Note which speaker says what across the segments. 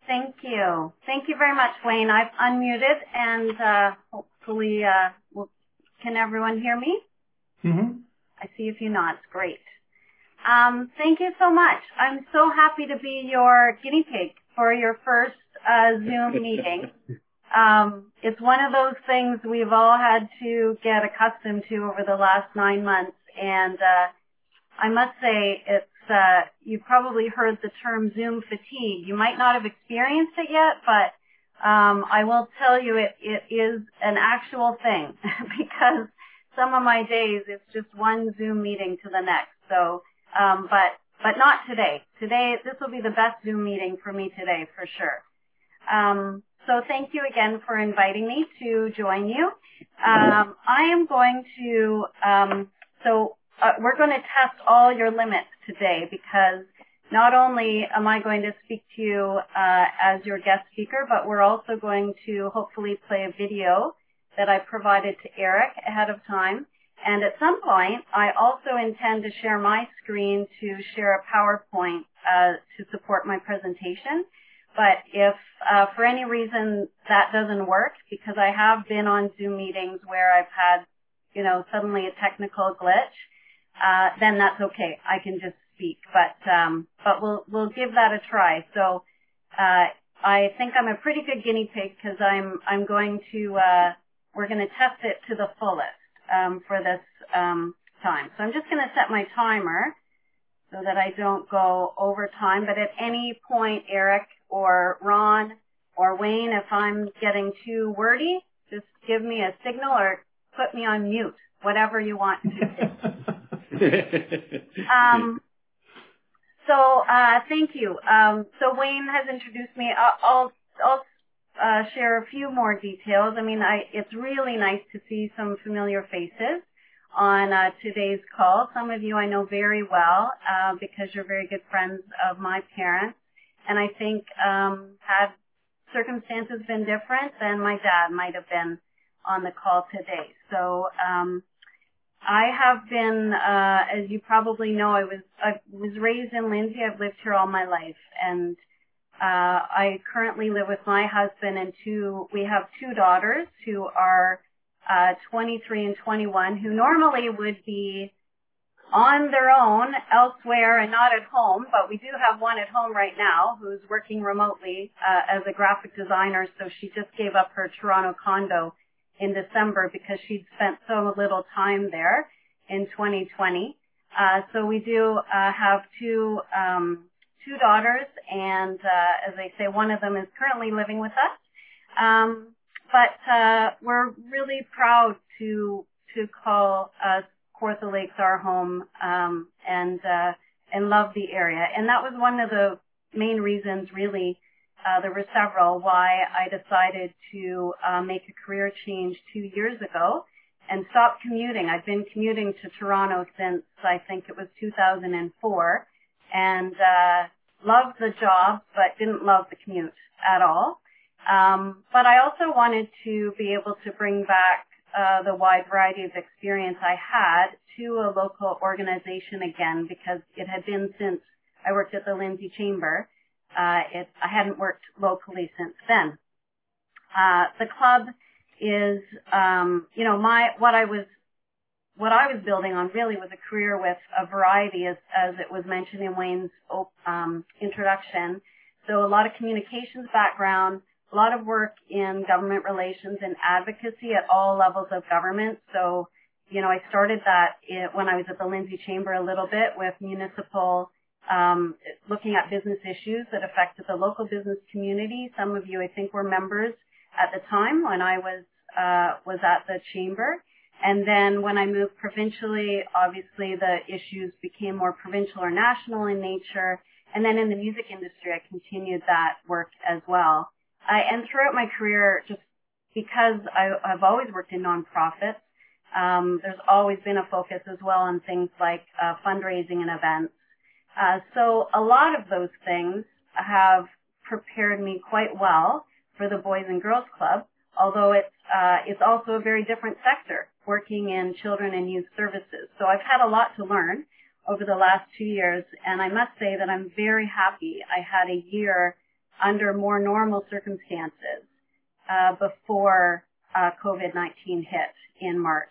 Speaker 1: Thank you. Thank you very much, Wayne. I've unmuted, and hopefully, can everyone hear me?
Speaker 2: Mm-hmm.
Speaker 1: I see a few nods. Great. Thank you so much. I'm so happy to be your guinea pig for your first Zoom meeting. It's one of those things we've all had to get accustomed to over the last 9 months, and I must say it's you've probably heard the term Zoom fatigue. You might not have experienced it yet, but I will tell you it is an actual thing because some of my days it's just one Zoom meeting to the next. So, but not today. Today, this will be the best Zoom meeting for me today for sure. So thank you again for inviting me to join you. I am going to, we're going to test all your limits today because not only am I going to speak to you as your guest speaker, but we're also going to hopefully play a video that I provided to Eric ahead of time. And at some point, I also intend to share my screen to share a PowerPoint to support my presentation. But if for any reason that doesn't work, because I have been on Zoom meetings where I've had, suddenly a technical glitch, then that's okay. I can just speak. But we'll give that a try. So I think I'm a pretty good guinea pig because I'm going to we're going to test it to the fullest for this time. So I'm just going to set my timer so that I don't go over time. But at any point, Eric or Ron or Wayne, if I'm getting too wordy, just give me a signal or put me on mute, whatever you want to. Thank you. So Wayne has introduced me. I'll share a few more details. I mean, it's really nice to see some familiar faces on today's call. Some of you I know very well because you're very good friends of my parents. And I think had circumstances been different, then my dad might have been on the call today. So I have been, as you probably know, I was raised in Lindsay. I've lived here all my life, and I currently live with my husband and we have two daughters who are 23 and 21, who normally would be on their own elsewhere and not at home, but we do have one at home right now who's working remotely as a graphic designer. So she just gave up her Toronto condo in December because she'd spent so little time there in 2020. So we do have two daughters, and as I say, one of them is currently living with us. But we're really proud to call us Kawartha Lakes our home, and love the area. And that was one of the main reasons, really. There were several why I decided to make a career change 2 years ago and stop commuting. I've been commuting to Toronto since I think it was 2004, and loved the job, but didn't love the commute at all. But I also wanted to be able to bring back the wide variety of experience I had to a local organization again, because it had been since I worked at the Lindsay Chamber. I hadn't worked locally since then. The club is, what I was building on really was a career with a variety, as it was mentioned in Wayne's introduction. So a lot of communications background, a lot of work in government relations and advocacy at all levels of government. So, I started that when I was at the Lindsay Chamber a little bit with municipal, looking at business issues that affected the local business community. Some of you, I think, were members at the time when I was at the Chamber. And then when I moved provincially, obviously the issues became more provincial or national in nature. And then in the music industry, I continued that work as well. And throughout my career, just because I've always worked in nonprofits, there's always been a focus as well on things like fundraising and events. So a lot of those things have prepared me quite well for the Boys and Girls Club, although it's also a very different sector, working in children and youth services. So I've had a lot to learn over the last 2 years, and I must say that I'm very happy I had a year under more normal circumstances before COVID-19 hit in March,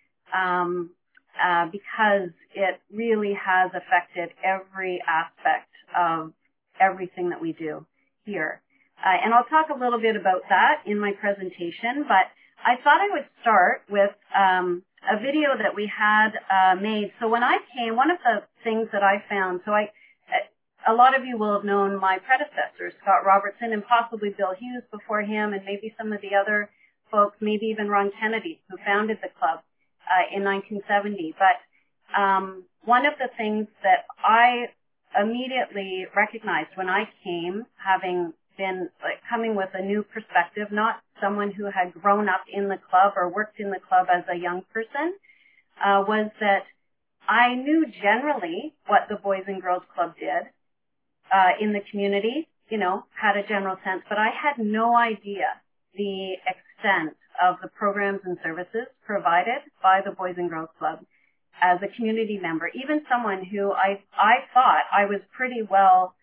Speaker 1: because it really has affected every aspect of everything that we do here. And I'll talk a little bit about that in my presentation, but I thought I would start with a video that we had made. So when I came, one of the things that I found, a lot of you will have known my predecessor, Scott Robertson, and possibly Bill Hughes before him, and maybe some of the other folks, maybe even Ron Kennedy, who founded the club in 1970. But one of the things that I immediately recognized when I came, having been coming with a new perspective, not someone who had grown up in the club or worked in the club as a young person, was that I knew generally what the Boys and Girls Club did in the community, had a general sense, but I had no idea the extent of the programs and services provided by the Boys and Girls Club as a community member, even someone who I thought I was pretty well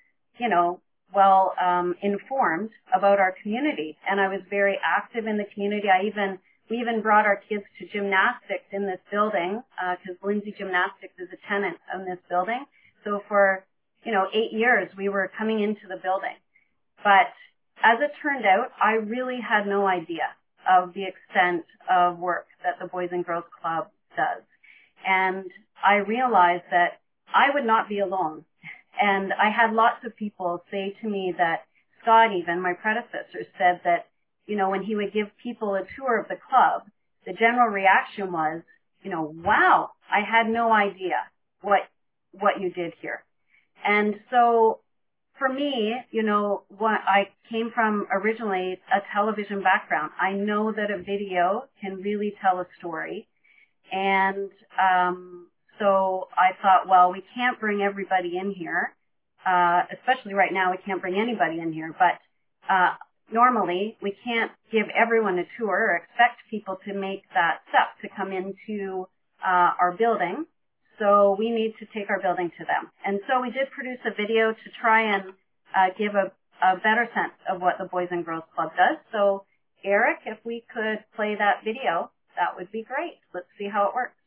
Speaker 1: informed about our community, and I was very active in the community. We even brought our kids to gymnastics in this building, because Lindsay Gymnastics is a tenant in this building. So for 8 years we were coming into the building. But as it turned out, I really had no idea of the extent of work that the Boys and Girls Club does. And I realized that I would not be alone. And I had lots of people say to me that Scott, even my predecessor, said that, when he would give people a tour of the club, the general reaction was, wow, I had no idea what you did here. And so for me, I came from originally a television background. I know that a video can really tell a story. And so I thought, well, we can't bring everybody in here, especially right now, we can't bring anybody in here, but normally we can't give everyone a tour or expect people to make that step to come into our building. So we need to take our building to them. And so we did produce a video to try and give a better sense of what the Boys and Girls Club does. So Eric, if we could play that video, that would be great. Let's see how it works.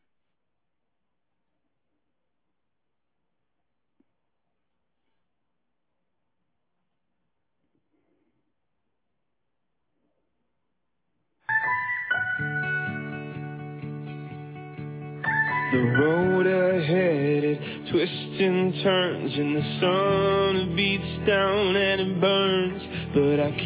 Speaker 2: The road ahead, it twists and turns, and the sun beats down and it burns. But I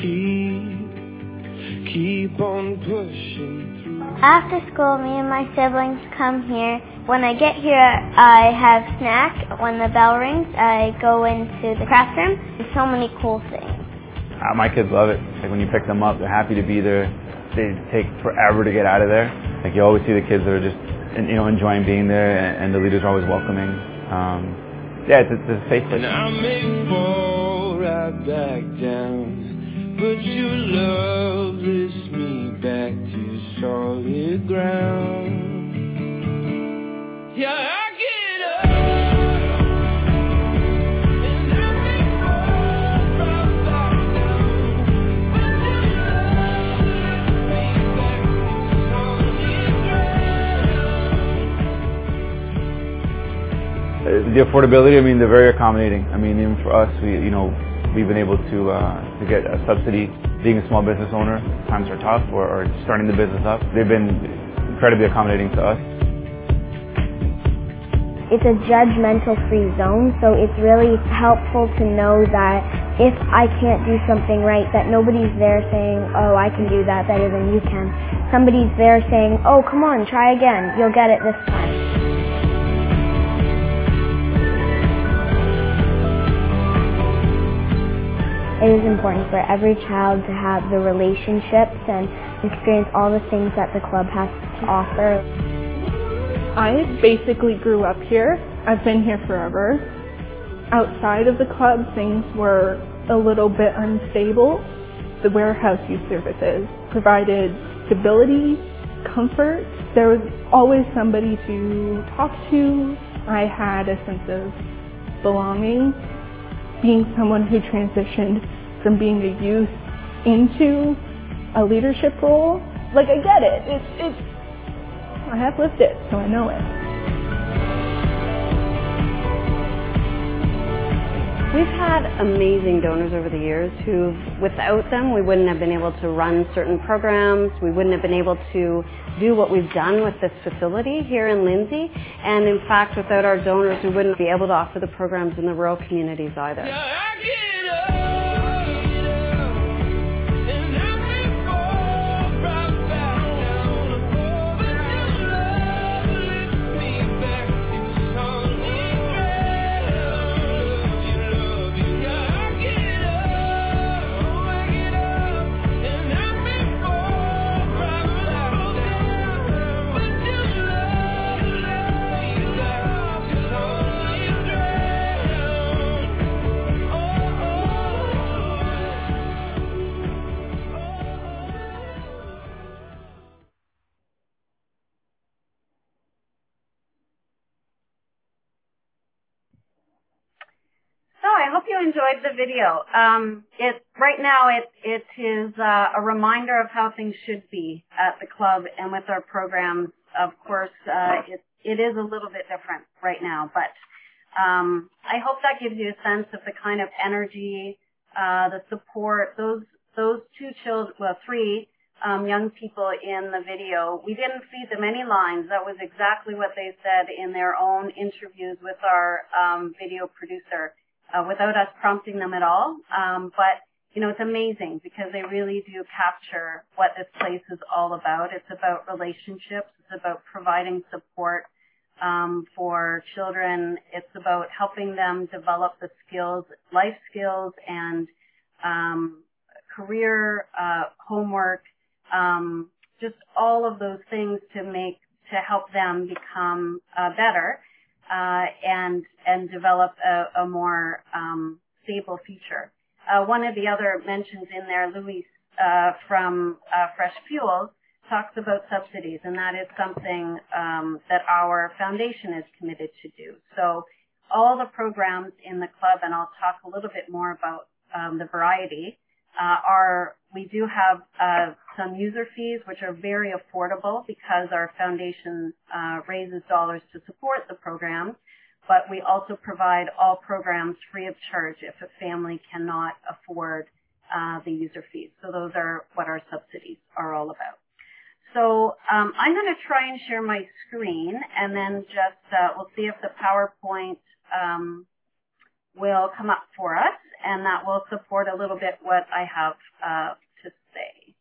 Speaker 2: keep on pushing through.
Speaker 3: After school, me and my siblings come here. When I get here, I have snack. When the bell rings, I go into the craft room. There's so many cool things.
Speaker 4: My kids love it. When you pick them up, they're happy to be there. They take forever to get out of there. You always see the kids that are just enjoying being there, and the leaders are always welcoming. It's a safe place.
Speaker 2: And I may fall right back down, but your love lifts me back to solid ground. Yeah, I get up. And I may fall right back down, but your love lifts me back to solid ground.
Speaker 4: The affordability, they're very accommodating. Even for us, we've been able to get a subsidy. Being a small business owner, times are tough, or starting the business up. They've been incredibly accommodating to us.
Speaker 3: It's a judgmental-free zone, so it's really helpful to know that if I can't do something right, that nobody's there saying, oh, I can do that better than you can. Somebody's there saying, oh, come on, try again. You'll get it this time. It is important for every child to have the relationships and experience all the things that the club has to offer.
Speaker 5: I basically grew up here. I've been here forever. Outside of the club, things were a little bit unstable. The warehouse youth services provided stability, comfort. There was always somebody to talk to. I had a sense of belonging. Being someone who transitioned from being a youth into a leadership role. Like, I get it. I have lived it, so I know it.
Speaker 1: We've had amazing donors over the years who, without them, we wouldn't have been able to run certain programs. We wouldn't have been able to do what we've done with this facility here in Lindsay. And in fact, without our donors, we wouldn't be able to offer the programs in the rural communities either. I hope you enjoyed the video. Right now it is a reminder of how things should be at the club and with our programs. Of course, it is a little bit different right now, but I hope that gives you a sense of the kind of energy, the support. Those three young people in the video, we didn't feed them any lines. That was exactly what they said in their own interviews with our video producer. Without us prompting them at all. But, it's amazing because they really do capture what this place is all about. It's about relationships. It's about providing support for children. It's about helping them develop the skills, life skills and career, homework, just all of those things to help them become better. And develop a more stable future. One of the other mentions in there, Luis from Fresh Fuels, talks about subsidies, and that is something that our foundation is committed to do. So all the programs in the club, and I'll talk a little bit more about the variety, we do have some user fees, which are very affordable because our foundation raises dollars to support the program, but we also provide all programs free of charge if a family cannot afford the user fees. So those are what our subsidies are all about. So I'm going to try and share my screen, and then just we'll see if the PowerPoint will come up for us, and that will support a little bit what I have to say.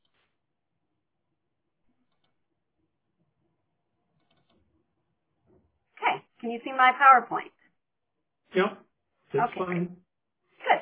Speaker 1: Okay, can you see my PowerPoint?
Speaker 6: Yep, that's
Speaker 1: okay.
Speaker 6: fine.
Speaker 1: Good.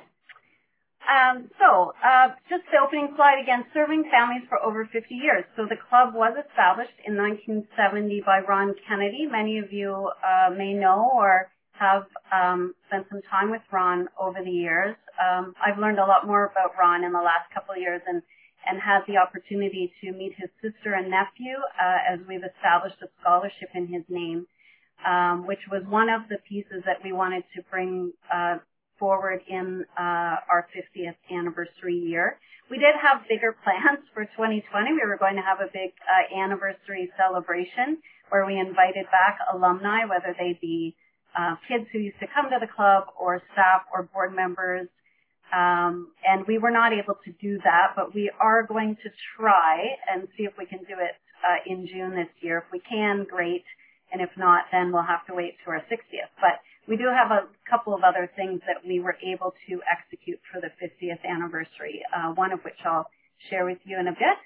Speaker 1: Just the opening slide again, serving families for over 50 years. So the club was established in 1970 by Ron Kennedy. Many of you may know or have spent some time with Ron over the years. I've learned a lot more about Ron in the last couple of years and had the opportunity to meet his sister and nephew as we've established a scholarship in his name, which was one of the pieces that we wanted to bring forward in our 50th anniversary year. We did have bigger plans for 2020. We were going to have a big anniversary celebration where we invited back alumni, whether they be kids who used to come to the club or staff or board members. And we were not able to do that, but we are going to try and see if we can do it in June this year. If we can, great. And if not, then we'll have to wait to our 60th. But we do have a couple of other things that we were able to execute for the 50th anniversary, one of which I'll share with you in a bit.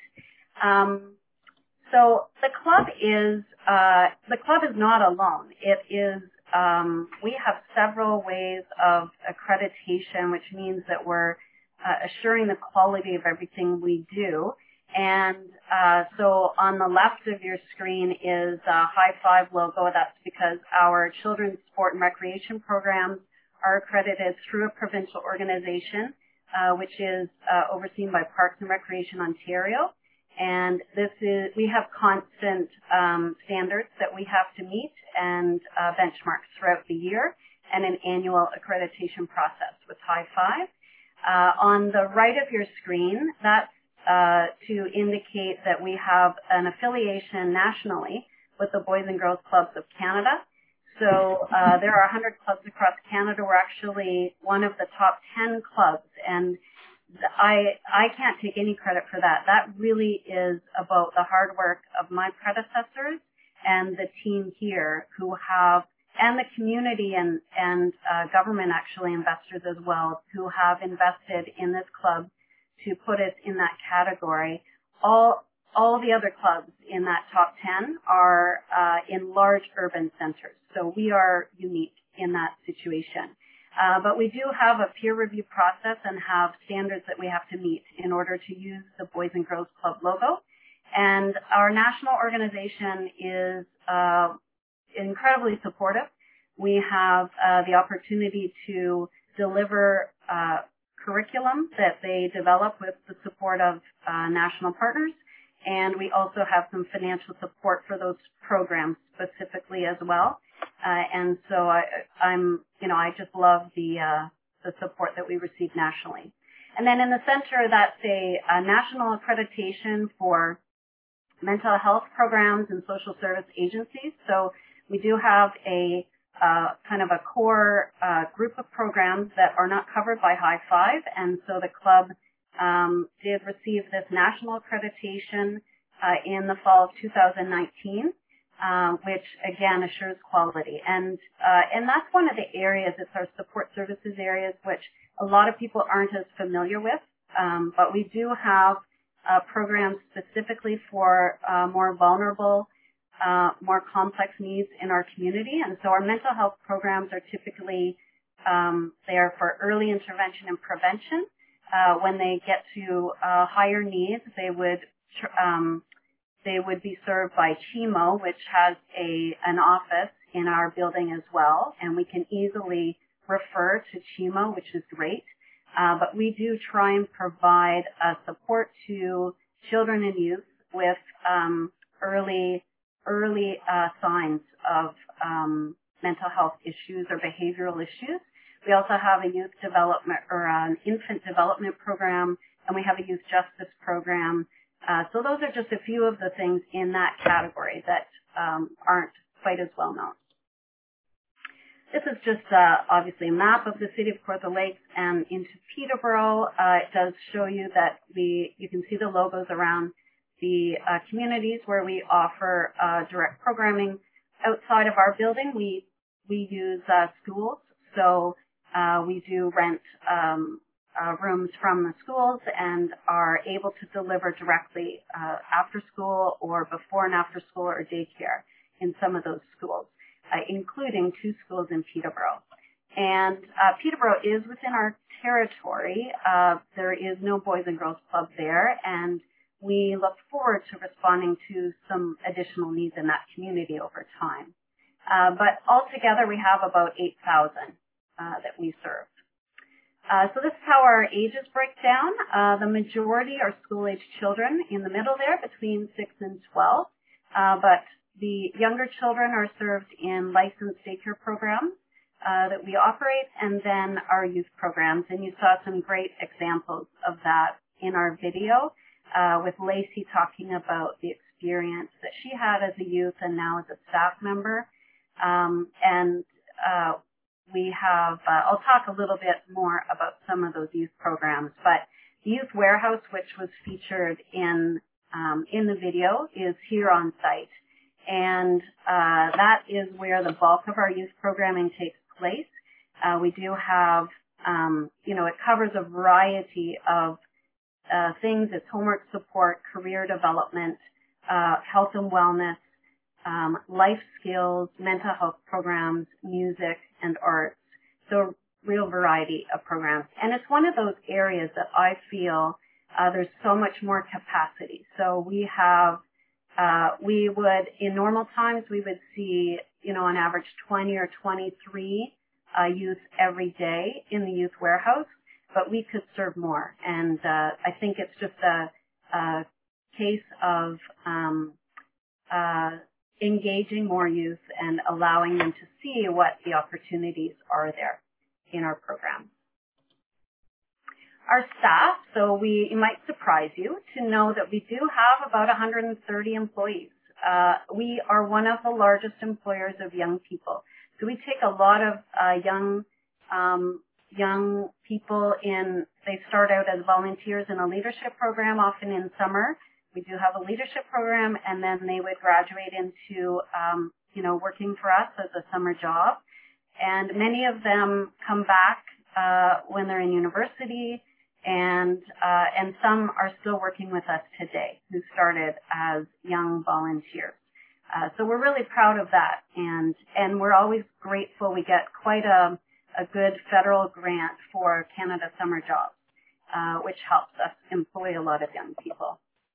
Speaker 1: So the club is not alone. It is, we have several ways of accreditation, which means that we're assuring the quality of everything we do. And so on the left of your screen is a High Five logo. That's because our children's sport and recreation programs are accredited through a provincial organization, which is overseen by Parks and Recreation Ontario. And we have constant standards that we have to meet and benchmarks throughout the year, and an annual accreditation process with High Five. On the right of your screen, that's to indicate that we have an affiliation nationally with the Boys and Girls Clubs of Canada. So there are 100 clubs across Canada. We're actually one of the top 10 clubs, and I can't take any credit for that. That really is about the hard work of my predecessors and the team here who have, and the community and government actually investors as well, who have invested in this club to put us in that category. All the other clubs in that top 10 are in large urban centers. So we are unique in that situation. But we do have a peer review process and have standards that we have to meet in order to use the Boys and Girls Club logo. And our national organization is incredibly supportive. We have the opportunity to deliver curriculum that they develop with the support of national partners. And we also have some financial support for those programs specifically as well. And so I just love the support that we receive nationally. And then in the center, that's a national accreditation for mental health programs and social service agencies. So we do have a kind of a core group of programs that are not covered by High Five. And so the club did receive this national accreditation in the fall of 2019, which again assures quality. And that's one of the areas, it's our support services areas, which a lot of people aren't as familiar with. But we do have programs specifically for more vulnerable, more complex needs in our community. And so our mental health programs are typically there for early intervention and prevention. When they get to higher needs, they would be served by CHIMO, which has an office in our building as well, and we can easily refer to CHIMO, which is great. But we do try and provide support to children and youth with early signs of mental health issues or behavioral issues. We also have a youth development or an infant development program, and we have a youth justice program. So those are just a few of the things in that category that aren't quite as well known. This is just obviously a map of the city of Kawartha Lakes and into Peterborough. It does show you that you can see the logos around the communities where we offer direct programming. Outside of our building, we use schools. So we do rent rooms from the schools and are able to deliver directly after school or before and after school or daycare in some of those schools, including 2 schools in Peterborough. And Peterborough is within our territory. There is no Boys and Girls Club there, and we look forward to responding to some additional needs in that community over time. But altogether, we have about 8,000 that we serve. So this is how our ages break down. The majority are school-age children in the middle there, between 6 and 12. But the younger children are served in licensed daycare programs that we operate, and then our youth programs. And you saw some great examples of that in our video with Lacey talking about the experience that she had as a youth and now as a staff member. We have, I'll talk a little bit more about some of those youth programs, but the Youth Warehouse, which was featured in the video, is here on site. And that is where the bulk of our youth programming takes place. We do have, it covers a variety of things. It's homework support, career development, health and wellness, life skills, mental health programs, music, and arts. So real variety of programs. And it's one of those areas that I feel there's so much more capacity. So we have, in normal times, we would see, on average 20 or 23 youth every day in the Youth Warehouse, but we could serve more. And I think it's just a case of engaging more youth and allowing them to see what the opportunities are there in our program. our staff, so it might surprise you to know that we do have about 130 employees. We are one of the largest employers of young people. So we take a lot of young people in. They start out as volunteers in a leadership program, often in summer. We do have a leadership program, and then they would graduate into, working for us as a summer job. And many of them come back when they're in university, and some are still working with us today who started as young volunteers. So we're really proud of that, and we're always grateful. We get quite a good federal grant for Canada Summer Jobs, which helps us employ a lot of young people.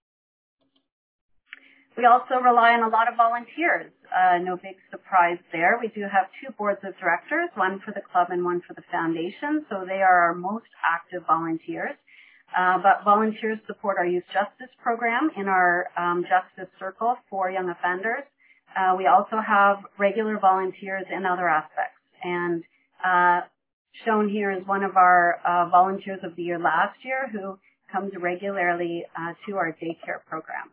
Speaker 1: We also rely on a lot of volunteers. No big surprise there. We do have 2 boards of directors, one for the club and one for the foundation, so they are our most active volunteers. But volunteers support our youth justice program in our justice circle for young offenders. We also have regular volunteers in other aspects. And shown here is one of our volunteers of the year last year who comes regularly to our daycare program.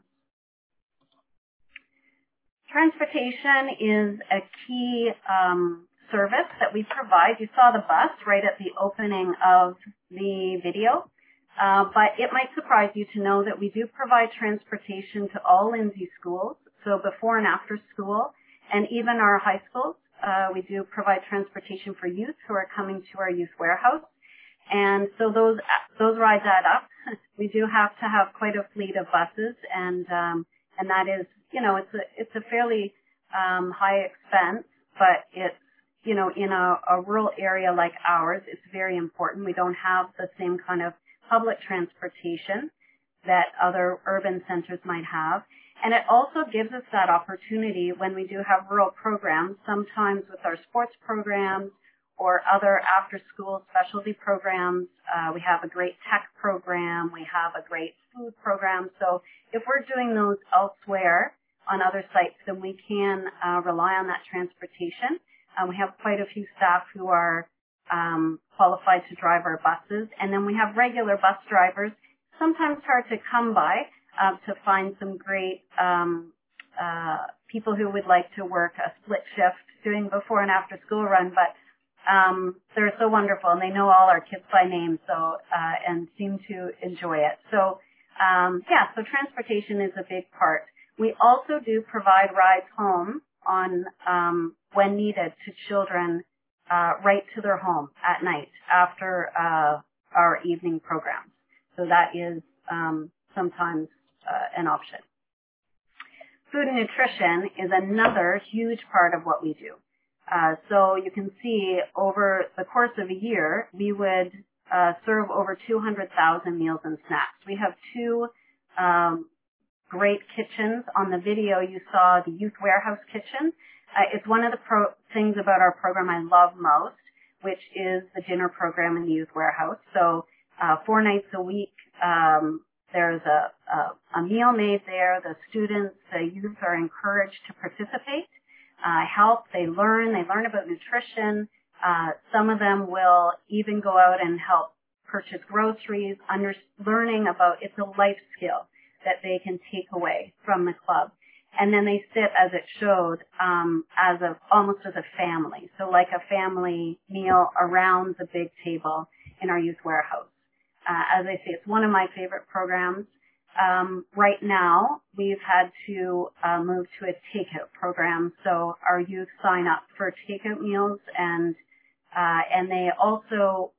Speaker 1: Transportation is a key service that we provide. You saw the bus right at the opening of the video, but it might surprise you to know that we do provide transportation to all Lindsay schools, so before and after school, and even our high schools. We do provide transportation for youth who are coming to our youth warehouse, and so those rides add up. We do have to have quite a fleet of buses, and that is, it's a fairly high expense, but it's, in a rural area like ours, it's very important. We don't have the same kind of public transportation that other urban centers might have. And it also gives us that opportunity when we do have rural programs, sometimes with our sports programs or other after-school specialty programs. We have a great tech program. We have a great food program. So if we're doing those elsewhere on other sites, then we can rely on that transportation. We have quite a few staff who are qualified to drive our buses. And then we have regular bus drivers, sometimes hard to come by, to find some great people who would like to work a split shift doing before and after school run. But they're so wonderful, and they know all our kids by name, so and seem to enjoy it. So so transportation is a big part. We also do provide rides home on when needed to children right to their home at night after our evening programs. So that is sometimes an option. Food and nutrition is another huge part of what we do. So you can see over the course of a year, we would serve over 200,000 meals and snacks. We have 2 great kitchens. On the video, you saw the Youth Warehouse Kitchen. It's one of the things about our program I love most, which is the dinner program in the Youth Warehouse. So 4 nights a week, there's a meal made there. The students, the youth are encouraged to participate, help. They learn about nutrition. Some of them will even go out and help purchase groceries, learning about, it's a life skill that they can take away from the club. And then they sit, as it showed, almost as a family. So like a family meal around the big table in our youth warehouse. As I say, it's one of my favorite programs. Right now, we've had to move to a takeout program. So our youth sign up for takeout meals, and they also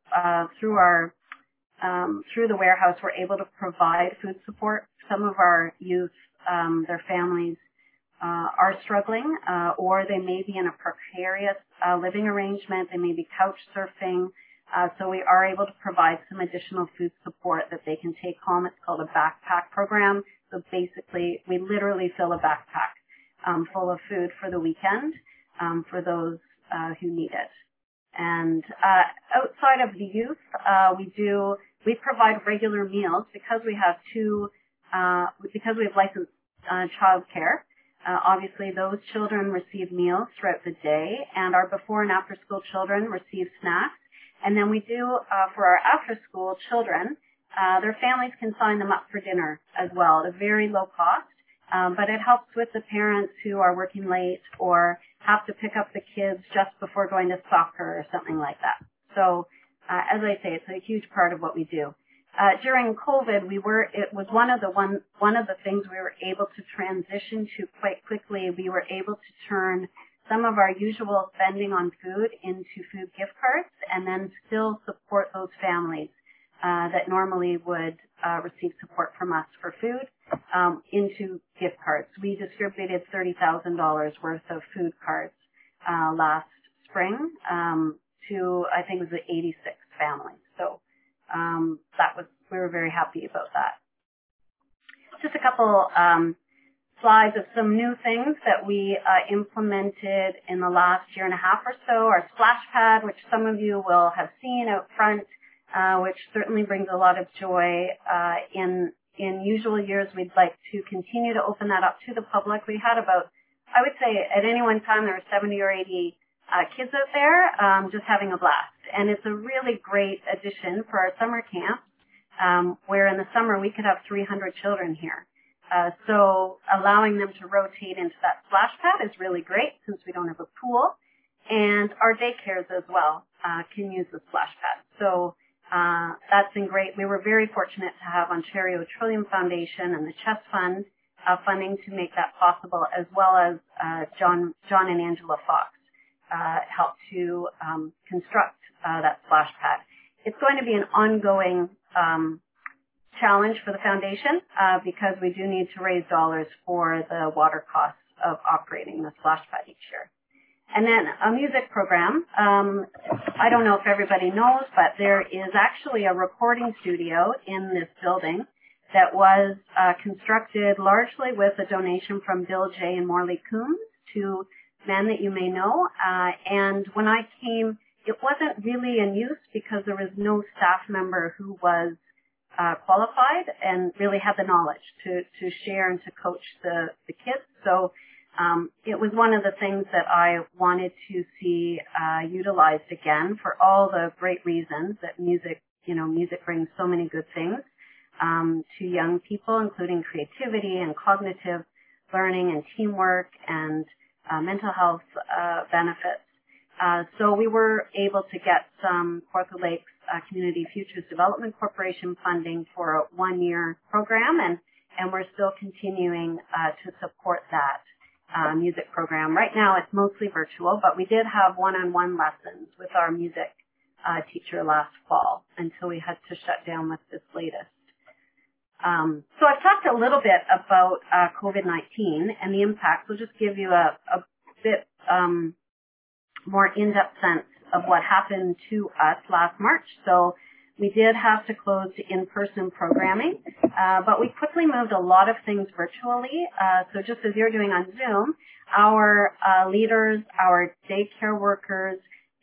Speaker 1: through the warehouse, we're able to provide food support. Some of our youth, their families are struggling, or they may be in a precarious living arrangement. They may be couch surfing. So we are able to provide some additional food support that they can take home. It's called a backpack program. So basically, we literally fill a backpack full of food for the weekend for those who need it. And outside of the youth, we provide regular meals because we have licensed childcare. Obviously, those children receive meals throughout the day, and our before and after school children receive snacks. And then we do, for our after-school children, their families can sign them up for dinner as well at a very low cost. But it helps with the parents who are working late or have to pick up the kids just before going to soccer or something like that. So, as I say, it's a huge part of what we do. During COVID, it was one of the things we were able to transition to quite quickly. We were able to turn some of our usual spending on food into food gift cards and then still support those families that normally would receive support from us for food into gift cards. We distributed $30,000 worth of food cards last spring to, I think it was 86 families. So we were very happy about that. Just a couple slides of some new things that we implemented in the last year and a half or so. Our splash pad, which some of you will have seen out front, which certainly brings a lot of joy. In usual years, we'd like to continue to open that up to the public. We had about, I would say, at any one time there were 70 or 80 kids out there just having a blast. And it's a really great addition for our summer camp, where in the summer we could have 300 children here. So allowing them to rotate into that splash pad is really great since we don't have a pool. And our daycares as well can use the splash pad. So that's been great. We were very fortunate to have Ontario Trillium Foundation and the Chess Fund funding to make that possible, as well as John and Angela Fox helped to construct that splash pad. It's going to be an ongoing challenge for the foundation because we do need to raise dollars for the water costs of operating the splash pad each year. And then a music program. I don't know if everybody knows, but there is actually a recording studio in this building that was constructed largely with a donation from Bill J. and Morley Coombs, two men that you may know. And when I came, it wasn't really in use because there was no staff member who was qualified and really had the knowledge to share and to coach the kids. So it was one of the things that I wanted to see utilized again for all the great reasons that music brings so many good things to young people, including creativity and cognitive learning and teamwork and mental health benefits. So we were able to get some Kawartha Lakes Community Futures Development Corporation funding for a 1-year program, and we're still continuing to support that music program. Right now it's mostly virtual, but we did have one-on-one lessons with our music teacher last fall until we had to shut down with this latest. So I've talked a little bit about COVID-19 and the impact. We'll just give you a bit more in-depth sense of what happened to us last March. So we did have to close in-person programming, but we quickly moved a lot of things virtually. So just as you're doing on Zoom, our leaders, our daycare workers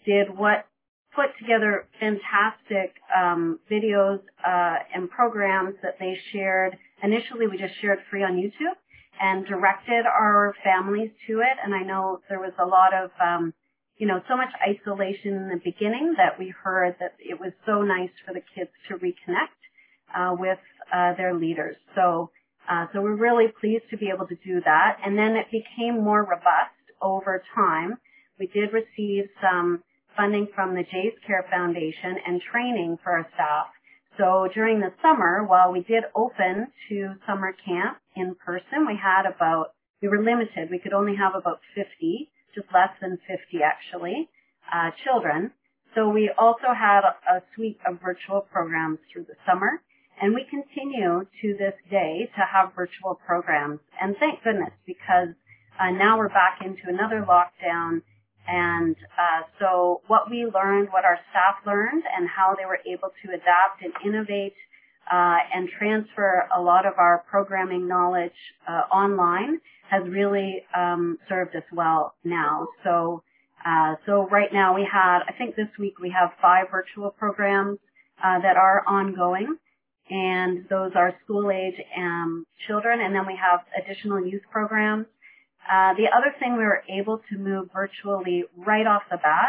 Speaker 1: put together fantastic videos and programs that they shared. Initially, we just shared free on YouTube and directed our families to it. And I know there was a lot of so much isolation in the beginning that we heard that it was so nice for the kids to reconnect with their leaders. So we're really pleased to be able to do that. And then it became more robust over time. We did receive some funding from the Jays Care Foundation and training for our staff. So during the summer, while we did open to summer camp in person, we were limited. We could only have about 50, just less than 50 actually, children. So we also had a suite of virtual programs through the summer, and we continue to this day to have virtual programs. And thank goodness, because now we're back into another lockdown. And so what we learned, what our staff learned, and how they were able to adapt and innovate and transfer a lot of our programming knowledge online has really served us well now. So right now I think this week we have 5 virtual programs that are ongoing, and those are school-age children, and then we have additional youth programs. The other thing we were able to move virtually right off the bat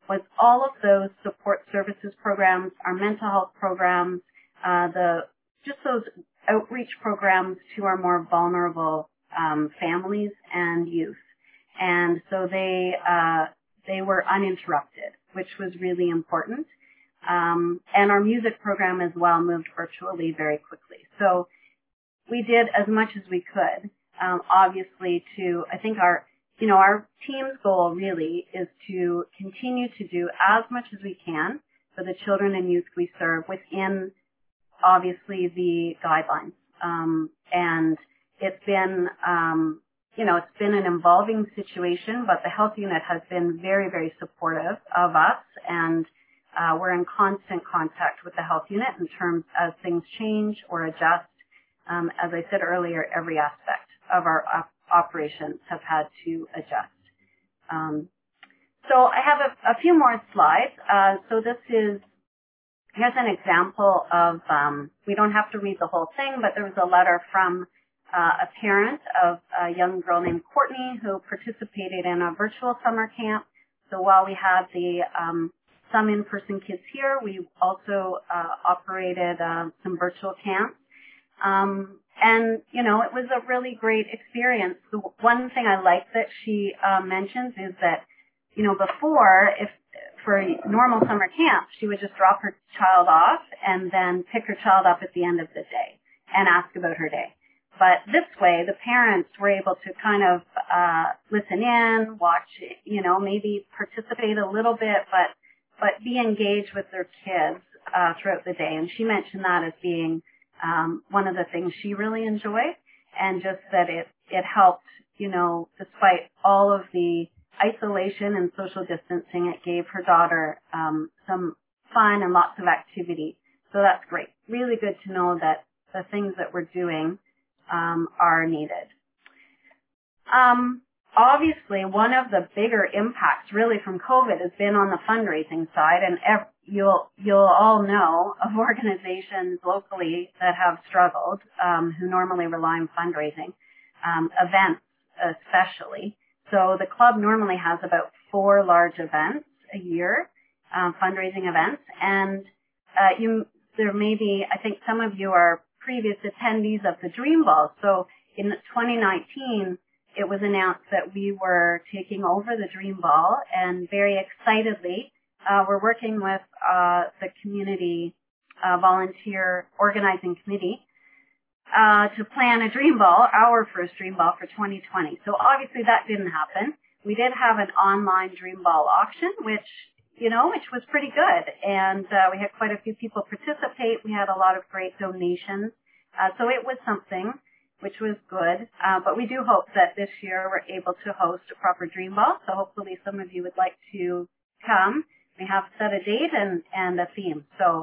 Speaker 1: was all of those support services programs, our mental health programs, just those outreach programs to our more vulnerable families and youth. And so they were uninterrupted, which was really important. And our music program as well moved virtually very quickly. So we did as much as we could, obviously I think our team's goal really is to continue to do as much as we can for the children and youth we serve within, obviously, the guidelines. And it's been, it's been an evolving situation, but the health unit has been very, very supportive of us, and we're in constant contact with the health unit in terms as things change or adjust. As I said earlier, every aspect of our operations have had to adjust. So I have a few more slides. So here's an example of, we don't have to read the whole thing, but there was a letter from a parent of a young girl named Courtney who participated in a virtual summer camp. So while we had some in-person kids here, we also operated some virtual camps. And, it was a really great experience. The one thing I like that she mentions is that, before, for a normal summer camp, she would just drop her child off and then pick her child up at the end of the day and ask about her day. But this way, the parents were able to kind of listen in, watch, maybe participate a little bit, but be engaged with their kids throughout the day. And she mentioned that as being one of the things she really enjoyed, and just that it helped, despite all of the isolation and social distancing, it gave her daughter some fun and lots of activity. So that's great. Really good to know that the things that we're doing are needed. Obviously, one of the bigger impacts really from COVID has been on the fundraising side, and you'll all know of organizations locally that have struggled, who normally rely on fundraising, events especially. So the club normally has about 4 large events a year, fundraising events, and there may be, I think some of you are previous attendees of the Dream Ball. So in 2019, it was announced that we were taking over the Dream Ball, and very excitedly, we're working with the community volunteer organizing committee to plan a Dream Ball, our first Dream Ball for 2020. So obviously that didn't happen. We did have an online Dream Ball auction, which was pretty good, and we had quite a few people participate. We had a lot of great donations, so it was something which was good. But we do hope that this year we're able to host a proper Dream Ball. So hopefully some of you would like to come. We have set a date and a theme. So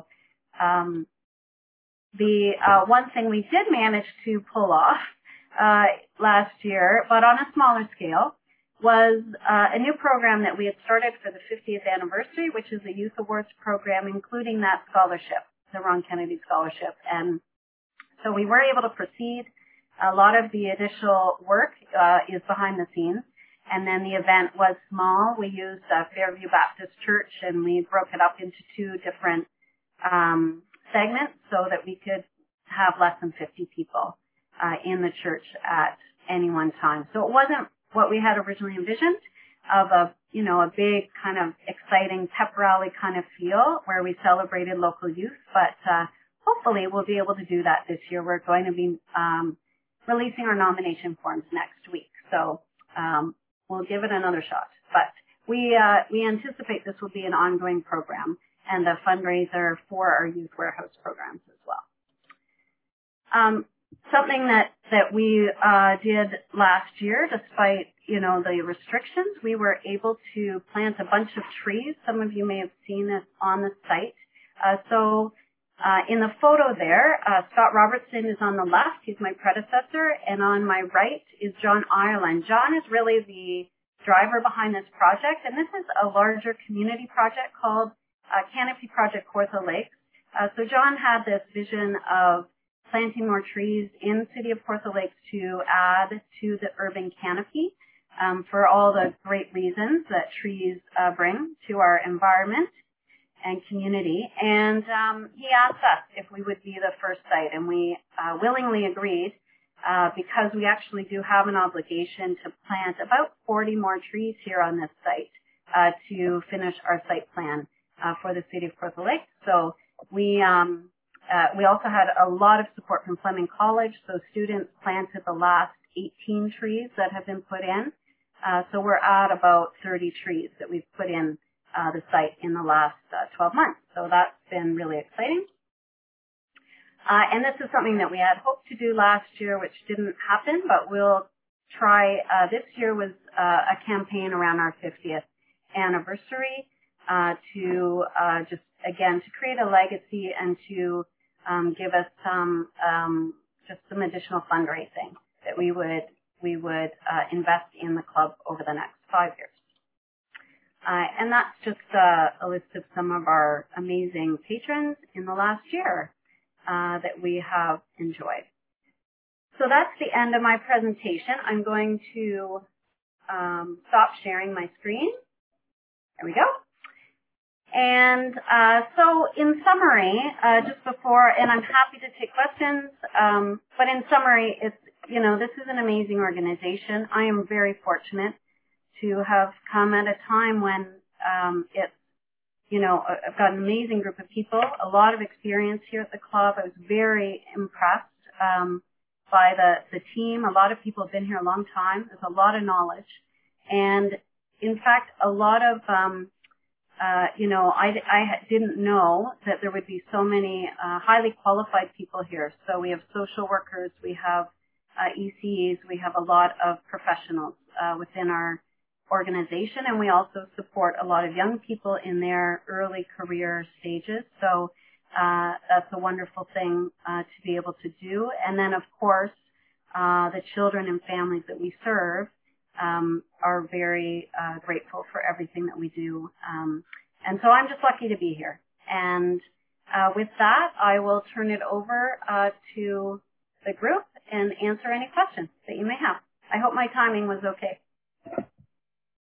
Speaker 1: the one thing we did manage to pull off last year, but on a smaller scale, was a new program that we had started for the 50th anniversary, which is a Youth Awards program, including that scholarship, the Ron Kennedy Scholarship. And so we were able to proceed. A lot of the initial work is behind the scenes, and then the event was small. We used Fairview Baptist Church, and we broke it up into 2 different segments so that we could have less than 50 people in the church at any one time. So it wasn't what we had originally envisioned of a big kind of exciting pep rally kind of feel where we celebrated local youth, but hopefully we'll be able to do that this year. We're going to be releasing our nomination forms next week. So we'll give it another shot. But we anticipate this will be an ongoing program and a fundraiser for our Youth Warehouse programs as well. Something that we did last year, despite the restrictions, we were able to plant a bunch of trees. Some of you may have seen this on the site. In the photo there, Scott Robertson is on the left. He's my predecessor. And on my right is John Ireland. John is really the driver behind this project. And this is a larger community project called Canopy Project Kawartha Lakes. So John had this vision of planting more trees in the city of Kawartha Lakes to add to the urban canopy. for all the great reasons that trees bring to our environment and community. And he asked us if we would be the first site, and we willingly agreed because we actually do have an obligation to plant about 40 more trees here on this site to finish our site plan for the city of Crystal Lake. So we also had a lot of support from Fleming College, so students planted the last 18 trees that have been put in. So we're at about 30 trees that we've put in the site in the last 12 months. So that's been really exciting. And this is something that we had hoped to do last year, which didn't happen, but we'll try. This year was a campaign around our 50th anniversary to just, again, to create a legacy and to give us some additional fundraising that we would invest in the club over the next 5 years. And that's just a list of some of our amazing patrons in the last year that we have enjoyed. So that's the end of my presentation. I'm going to stop sharing my screen. There we go. And so in summary, just before, and I'm happy to take questions, but in summary, it's, this is an amazing organization. I am very fortunate to have come at a time when it's, I've got an amazing group of people, a lot of experience here at the club. I was very impressed by the team. A lot of people have been here a long time. There's a lot of knowledge. And in fact, a lot of, I didn't know that there would be so many highly qualified people here. So we have social workers, we have ECs, we have a lot of professionals within our organization, and we also support a lot of young people in their early career stages. So that's a wonderful thing to be able to do. And then, of course, the children and families that we serve are very grateful for everything that we do. And so I'm just lucky to be here. And with that, I will turn it over to the group and answer any questions that you may have. I hope my timing was okay.